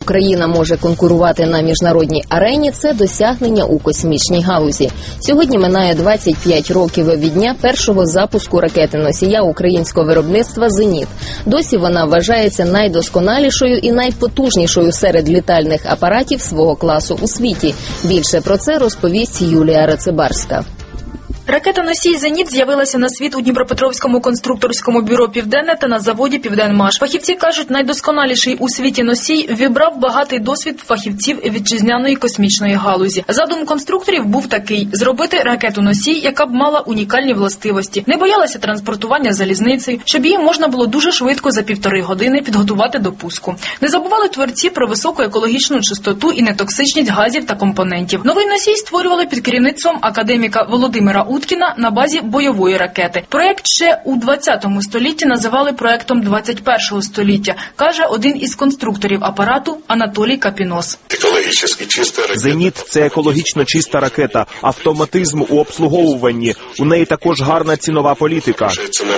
Україна може конкурувати на міжнародній арені, це досягнення у космічній галузі. Сьогодні минає 25 років від дня першого запуску ракети-носія українського виробництва «Зеніт». Досі вона вважається найдосконалішою і найпотужнішою серед літальних апаратів свого класу у світі. Більше про це розповість Юлія Рацибарська. Ракета-носій «Зеніт» з'явилася на світ у Дніпропетровському конструкторському бюро «Південне» та на заводі «Південмаш». Фахівці кажуть, найдосконаліший у світі носій вібрав багатий досвід фахівців вітчизняної космічної галузі. Задум конструкторів був такий – зробити ракету-носій, яка б мала унікальні властивості, не боялася транспортування залізницею, щоб її можна було дуже швидко за 1,5 години підготувати до пуску. Не забували творці про високу екологічну чистоту і нетоксичність газів та компонентів. Новий носій створювали під керівництвом академіка Володимира Уткіна на базі бойової ракети. Проєкт ще у 20 столітті називали проєктом 21 століття, каже один із конструкторів апарату Анатолій Капінос. «Зеніт» – це екологічно чиста ракета, автоматизм у обслуговуванні. У неї також гарна цінова політика.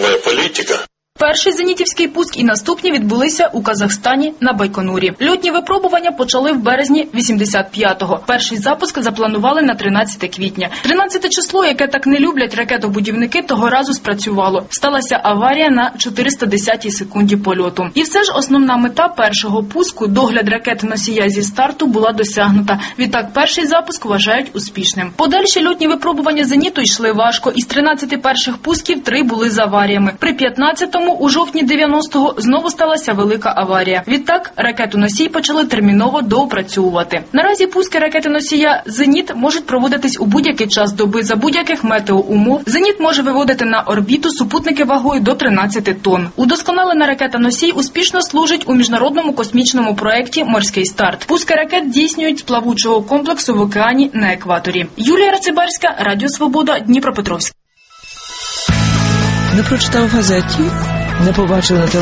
Перший зенітівський пуск і наступні відбулися у Казахстані на Байконурі. Льотні випробування почали в березні 85-го. Перший запуск запланували на 13 квітня. 13 число, яке так не люблять ракетобудівники, того разу спрацювало. Сталася аварія на 410-й секунді польоту. І все ж основна мета першого пуску – догляд ракети-носія зі старту – була досягнута. Відтак перший запуск вважають успішним. Подальші льотні випробування «Зеніту» йшли важко. Із 13 перших пусків 3 були з аваріями. При 15-му у жовтні 90-го знову сталася велика аварія. Відтак ракету-носій почали терміново доопрацьовувати. Наразі пуски ракети-носія «Зеніт» можуть проводитись у будь-який час доби за будь-яких метеоумов. «Зеніт» може виводити на орбіту супутники вагою до 13 тонн. Удосконалена ракета-носій успішно служить у міжнародному космічному проєкті «Морський старт». Пуски ракет здійснюють з плавучого комплексу в океані на екваторі. Юлія Рацибарська, Радіо Свобода, Дніпропетровськ. Не прочитав в газеті, не побачив на телевізорі.